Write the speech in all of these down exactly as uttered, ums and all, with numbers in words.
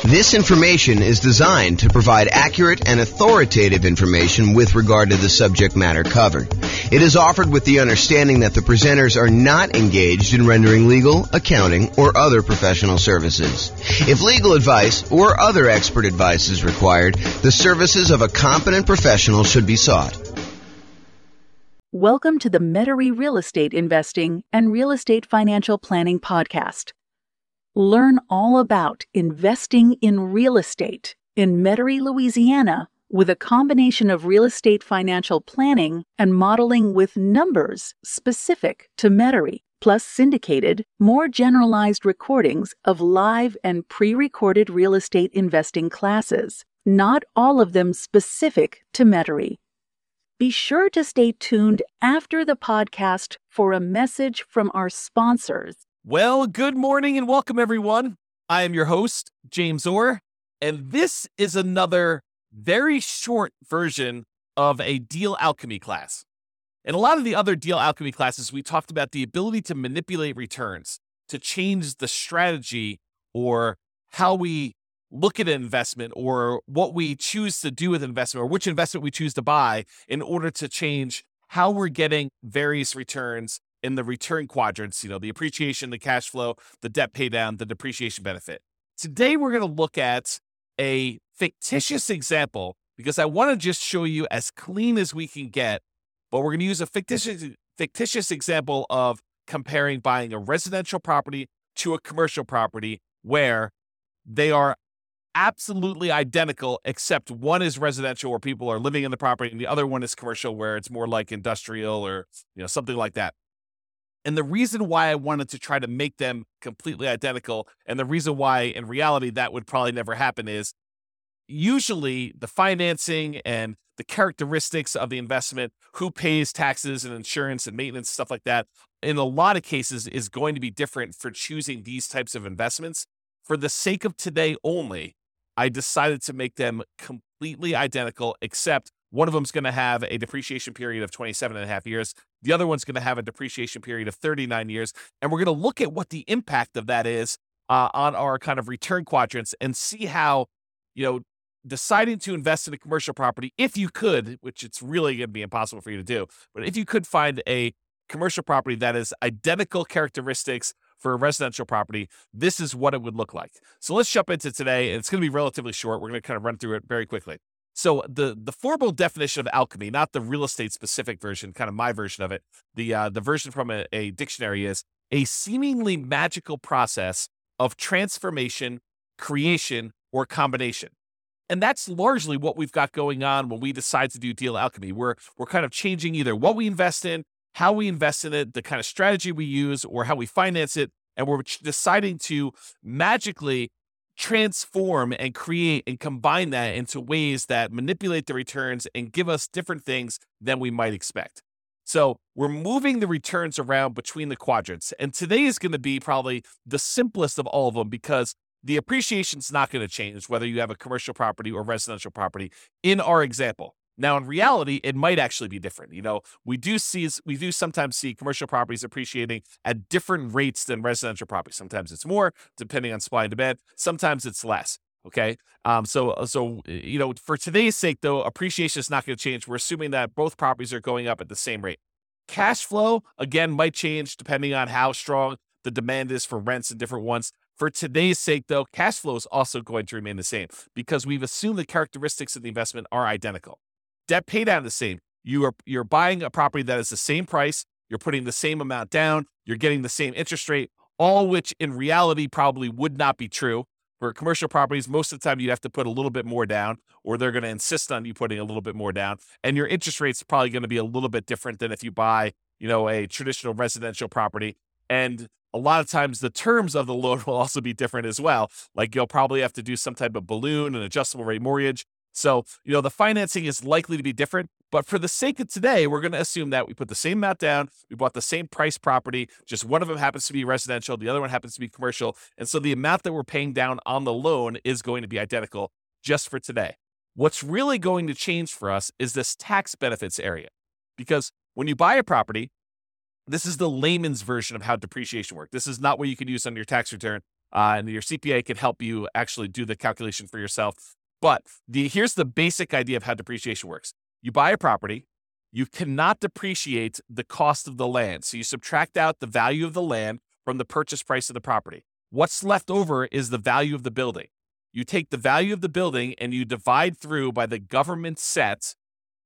This information is designed to provide accurate and authoritative information with regard to the subject matter covered. It is offered with the understanding that the presenters are not engaged in rendering legal, accounting, or other professional services. If legal advice or other expert advice is required, the services of a competent professional should be sought. Welcome to the Metairie Real Estate Investing and Real Estate Financial Planning Podcast. Learn all about investing in real estate in Metairie, Louisiana, with a combination of real estate financial planning and modeling with numbers specific to Metairie, plus syndicated, more generalized recordings of live and pre-recorded real estate investing classes, not all of them specific to Metairie. Be sure to stay tuned after the podcast for a message from our sponsors. Well, good morning and welcome, everyone. I am your host, James Orr, and this is another very short version of a deal alchemy class. In a lot of the other deal alchemy classes, we talked about the ability to manipulate returns, to change the strategy or how we look at an investment or what we choose to do with investment or which investment we choose to buy in order to change how we're getting various returns in the return quadrants, you know, the appreciation, the cash flow, the debt pay down, the depreciation benefit. Today, we're going to look at a fictitious example because I want to just show you as clean as we can get, but we're going to use a fictitious, fictitious example of comparing buying a residential property to a commercial property where they are absolutely identical, except one is residential where people are living in the property and the other one is commercial where it's more like industrial or, you know, something like that. And the reason why I wanted to try to make them completely identical, and the reason why in reality that would probably never happen, is usually the financing and the characteristics of the investment, who pays taxes and insurance and maintenance, stuff like that, in a lot of cases is going to be different for choosing these types of investments. For the sake of today only, I decided to make them completely identical, except one of them is going to have a depreciation period of twenty-seven and a half years. The other one's going to have a depreciation period of thirty-nine years. And we're going to look at what the impact of that is uh, on our kind of return quadrants and see how, you know, deciding to invest in a commercial property, if you could, which it's really going to be impossible for you to do, but if you could find a commercial property that is identical characteristics for a residential property, this is what it would look like. So let's jump into today. It's going to be relatively short. We're going to kind of run through it very quickly. So the the formal definition of alchemy, not the real estate specific version, kind of my version of it, the uh, the version from a, a dictionary is a seemingly magical process of transformation, creation, or combination. And that's largely what we've got going on when we decide to do deal alchemy. We're we're kind of changing either what we invest in, how we invest in it, the kind of strategy we use, or how we finance it, and we're deciding to magically transform and create and combine that into ways that manipulate the returns and give us different things than we might expect. So we're moving the returns around between the quadrants. And today is going to be probably the simplest of all of them because the appreciation is not going to change whether you have a commercial property or residential property in our example. Now, in reality, it might actually be different. You know, we do see, we do sometimes see commercial properties appreciating at different rates than residential properties. Sometimes it's more, depending on supply and demand. Sometimes it's less. Okay. Um, so, so, you know, for today's sake, though, appreciation is not going to change. We're assuming that both properties are going up at the same rate. Cash flow, again, might change depending on how strong the demand is for rents in different ones. For today's sake, though, cash flow is also going to remain the same because we've assumed the characteristics of the investment are identical. Debt pay down the same. You are you're buying a property that is the same price. You're putting the same amount down. You're getting the same interest rate, all which in reality probably would not be true. For commercial properties, most of the time you have to put a little bit more down, or they're going to insist on you putting a little bit more down. And your interest rate's probably going to be a little bit different than if you buy, you know, a traditional residential property. And a lot of times the terms of the loan will also be different as well. Like you'll probably have to do some type of balloon, an adjustable rate mortgage. So, you know, the financing is likely to be different, but for the sake of today, we're going to assume that we put the same amount down, we bought the same price property, just one of them happens to be residential, the other one happens to be commercial, and so the amount that we're paying down on the loan is going to be identical just for today. What's really going to change for us is this tax benefits area, because when you buy a property, this is the layman's version of how depreciation works. This is not what you can use on your tax return. uh, and your C P A can help you actually do the calculation for yourself. But the here's the basic idea of how depreciation works. You buy a property, you cannot depreciate the cost of the land. So you subtract out the value of the land from the purchase price of the property. What's left over is the value of the building. You take the value of the building and you divide through by the government set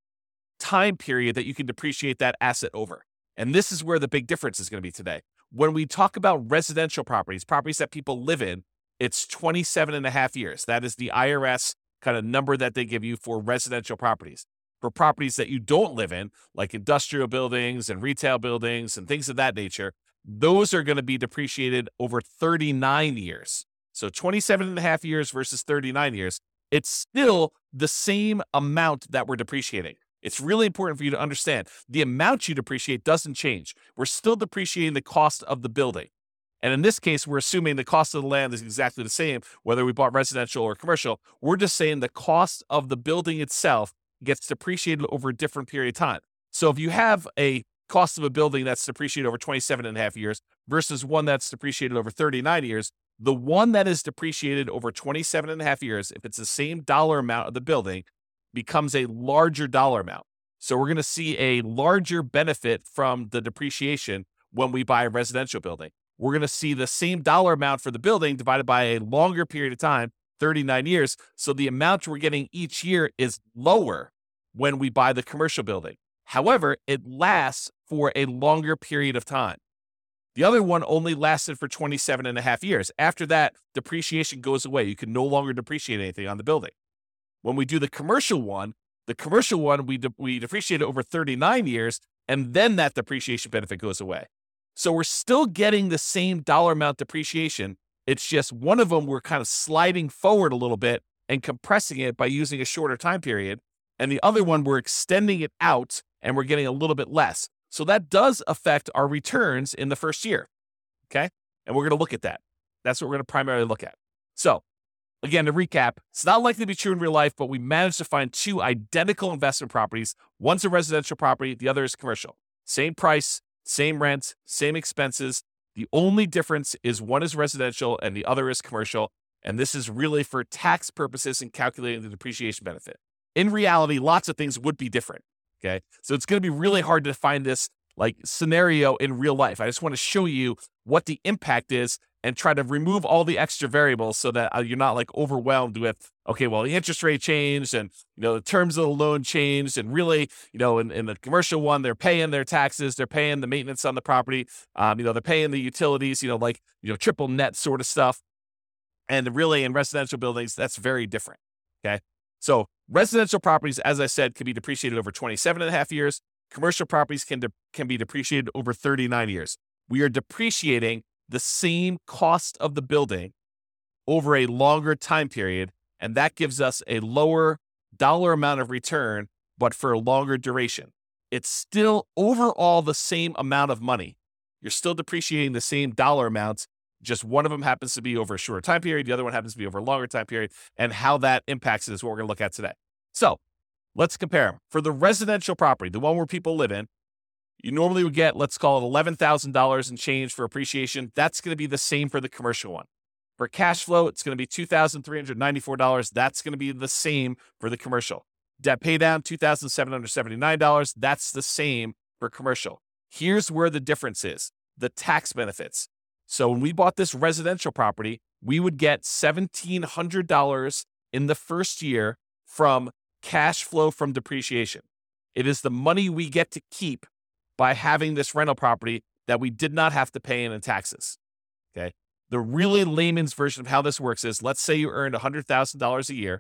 time period that you can depreciate that asset over. And this is where the big difference is going to be today. When we talk about residential properties, properties that people live in, it's twenty-seven and a half years. That is the I R S kind of number that they give you for residential properties. For properties that you don't live in, like industrial buildings and retail buildings and things of that nature, those are going to be depreciated over thirty-nine years. So twenty-seven and a half years versus thirty-nine years, it's still the same amount that we're depreciating. It's really important for you to understand the amount you depreciate doesn't change. We're still depreciating the cost of the building. And in this case, we're assuming the cost of the land is exactly the same, whether we bought residential or commercial. We're just saying the cost of the building itself gets depreciated over a different period of time. So if you have a cost of a building that's depreciated over twenty-seven and a half years versus one that's depreciated over thirty-nine years, the one that is depreciated over twenty-seven and a half years, if it's the same dollar amount of the building, becomes a larger dollar amount. So we're going to see a larger benefit from the depreciation when we buy a residential building. We're going to see the same dollar amount for the building divided by a longer period of time, thirty-nine years. So the amount we're getting each year is lower when we buy the commercial building. However, it lasts for a longer period of time. The other one only lasted for twenty-seven and a half years. After that, depreciation goes away. You can no longer depreciate anything on the building. When we do the commercial one, the commercial one, we, de- we depreciate it over thirty-nine years, and then that depreciation benefit goes away. So we're still getting the same dollar amount depreciation. It's just one of them we're kind of sliding forward a little bit and compressing it by using a shorter time period. And the other one, we're extending it out and we're getting a little bit less. So that does affect our returns in the first year, okay? And we're going to look at that. That's what we're going to primarily look at. So again, to recap, it's not likely to be true in real life, but we managed to find two identical investment properties. One's a residential property, the other is commercial. Same price, same rent, same expenses. The only difference is one is residential and the other is commercial. And this is really for tax purposes and calculating the depreciation benefit. In reality, lots of things would be different. Okay. So it's going to be really hard to find this like scenario in real life. I just want to show you what the impact is and try to remove all the extra variables so that uh, you're not like overwhelmed with, okay, well, the interest rate changed and, you know, the terms of the loan changed. And really, you know, in, in the commercial one, they're paying their taxes, they're paying the maintenance on the property, um, you know, they're paying the utilities, you know, like, you know, triple net sort of stuff. And really in residential buildings, that's very different. Okay. So residential properties, as I said, can be depreciated over twenty-seven and a half years. Commercial properties can, de- can be depreciated over thirty-nine years. We are depreciating the same cost of the building over a longer time period, and that gives us a lower dollar amount of return, but for a longer duration. It's still overall the same amount of money. You're still depreciating the same dollar amounts, just one of them happens to be over a shorter time period, the other one happens to be over a longer time period, and how that impacts it is what we're going to look at today. So let's compare them. For the residential property, the one where people live in, you normally would get, let's call it eleven thousand dollars in change for appreciation. That's going to be the same for the commercial one. For cash flow, it's going to be two thousand three hundred ninety-four dollars. That's going to be the same for the commercial. Debt pay down, two thousand seven hundred seventy-nine dollars. That's the same for commercial. Here's where the difference is, the tax benefits. So when we bought this residential property, we would get one thousand seven hundred dollars in the first year from cash flow from depreciation. It is the money we get to keep by having this rental property that we did not have to pay in taxes, okay? The really layman's version of how this works is, let's say you earned one hundred thousand dollars a year.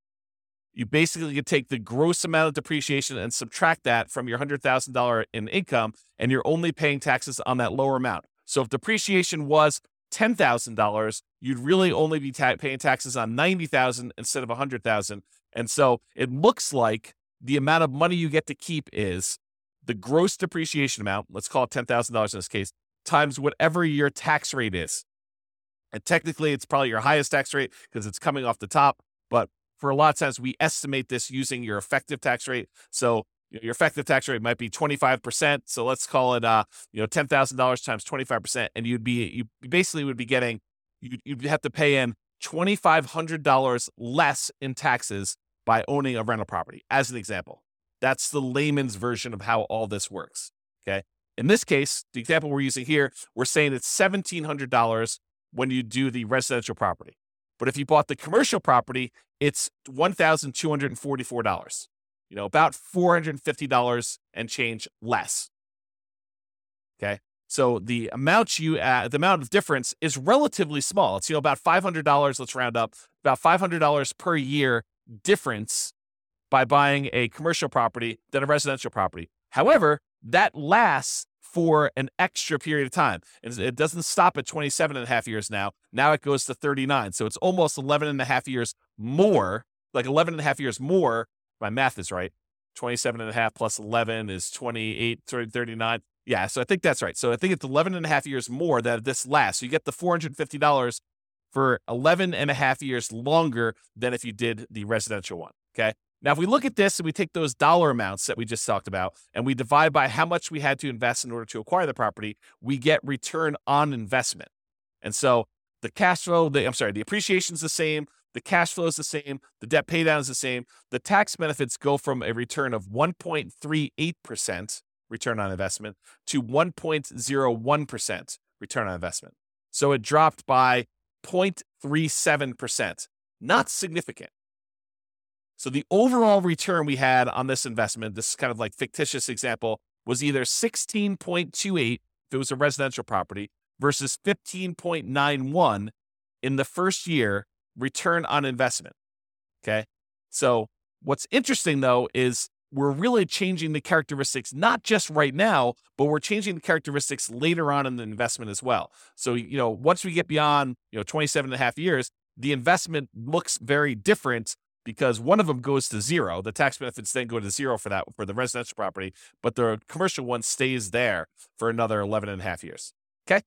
You basically could take the gross amount of depreciation and subtract that from your one hundred thousand dollars in income, and you're only paying taxes on that lower amount. So if depreciation was ten thousand dollars, you'd really only be ta- paying taxes on ninety thousand dollars instead of one hundred thousand dollars. And so it looks like the amount of money you get to keep is the gross depreciation amount, let's call it ten thousand dollars in this case, times whatever your tax rate is. And technically, it's probably your highest tax rate because it's coming off the top. But for a lot of times, we estimate this using your effective tax rate. So your effective tax rate might be twenty-five percent. So let's call it, uh, you know, ten thousand dollars times twenty-five percent. And you'd be, you basically would be getting you, you'd have to pay in two thousand five hundred dollars less in taxes by owning a rental property, as an example. That's the layman's version of how all this works, okay? In this case, the example we're using here, we're saying it's one thousand seven hundred dollars when you do the residential property. But if you bought the commercial property, it's one thousand two hundred forty-four dollars, you know, about four hundred fifty dollars and change less, okay? So the amount you add, the amount of difference is relatively small. It's, you know, about five hundred dollars, let's round up, about five hundred dollars per year difference by buying a commercial property than a residential property. However, that lasts for an extra period of time. And it doesn't stop at twenty-seven and a half years now. Now it goes to thirty-nine. So it's almost eleven and a half years more, like eleven and a half years more. My math is right. twenty-seven and a half plus eleven is twenty-eight, thirty-nine. Yeah, so I think that's right. So I think it's eleven and a half years more that this lasts. So you get the four hundred fifty dollars for eleven and a half years longer than if you did the residential one, okay? Now, if we look at this and we take those dollar amounts that we just talked about and we divide by how much we had to invest in order to acquire the property, we get return on investment. And so the cash flow, the, I'm sorry, the appreciation is the same, the cash flow is the same, the debt pay down is the same. The tax benefits go from a return of one point three eight percent return on investment to one point zero one percent return on investment. So it dropped by zero point three seven percent. Not significant. So the overall return we had on this investment, this kind of like fictitious example, was either sixteen point two eight if it was a residential property versus fifteen point nine one in the first year return on investment. Okay. So what's interesting though is we're really changing the characteristics, not just right now, but we're changing the characteristics later on in the investment as well. So, you know, once we get beyond, you know, twenty-seven and a half years, the investment looks very different because one of them goes to zero. The tax benefits then go to zero for that, for the residential property, but the commercial one stays there for another eleven and a half years. Okay.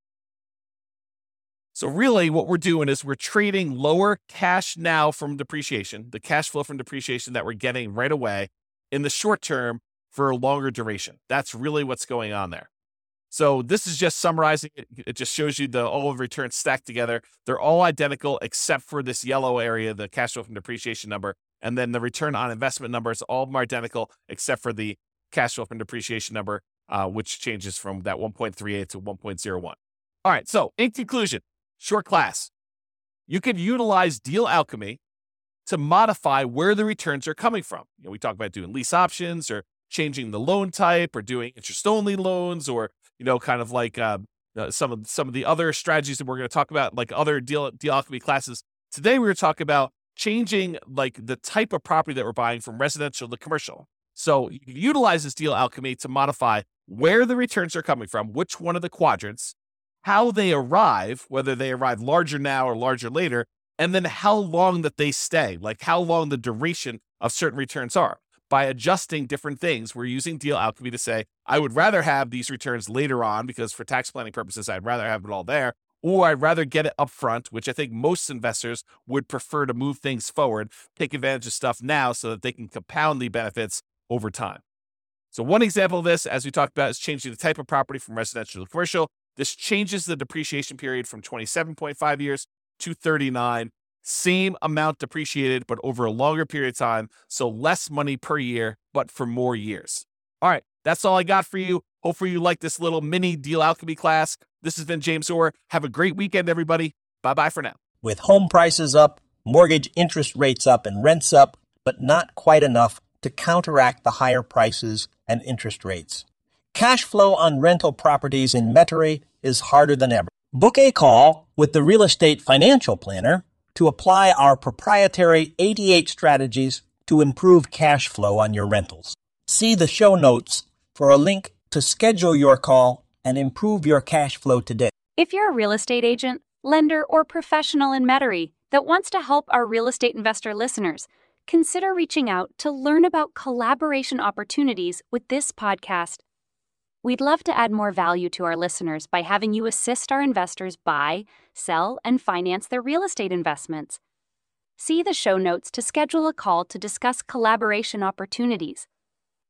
So really what we're doing is we're trading lower cash now from depreciation, the cash flow from depreciation that we're getting right away in the short term for a longer duration. That's really what's going on there. So this is just summarizing it. It just shows you the all of returns stacked together. They're all identical except for this yellow area, the cash flow from depreciation number. And then the return on investment numbers, all of them are identical except for the cash flow from depreciation number, uh, which changes from that one point three eight to one point zero one. All right, so in conclusion, short class, you could utilize deal alchemy to modify where the returns are coming from. You know, we talk about doing lease options or changing the loan type or doing interest-only loans or, you know, kind of like uh, uh, some of some of the other strategies that we're going to talk about, like other deal, deal alchemy classes. Today, we're going to talk about changing like the type of property that we're buying from residential to commercial. So you can utilize this deal alchemy to modify where the returns are coming from, which one of the quadrants, how they arrive, whether they arrive larger now or larger later, and then how long that they stay, like how long the duration of certain returns are. By adjusting different things, we're using deal alchemy to say, I would rather have these returns later on because for tax planning purposes, I'd rather have it all there, or I'd rather get it up front, which I think most investors would prefer to move things forward, take advantage of stuff now so that they can compound the benefits over time. So one example of this, as we talked about, is changing the type of property from residential to commercial. This changes the depreciation period from twenty-seven point five years to thirty-nine. Same amount depreciated, but over a longer period of time. So less money per year, but for more years. All right, that's all I got for you. Hopefully you like this little mini deal alchemy class. This has been James Orr. Have a great weekend, everybody. Bye-bye for now. With home prices up, mortgage interest rates up, and rents up, but not quite enough to counteract the higher prices and interest rates. Cash flow on rental properties in Metairie is harder than ever. Book a call with the Real Estate Financial Planner to apply our proprietary eighty-eight strategies to improve cash flow on your rentals. See the show notes for a link to schedule your call and improve your cash flow today. If you're a real estate agent, lender, or professional in Metairie that wants to help our real estate investor listeners, consider reaching out to learn about collaboration opportunities with this podcast. We'd love to add more value to our listeners by having you assist our investors buy, sell, and finance their real estate investments. See the show notes to schedule a call to discuss collaboration opportunities.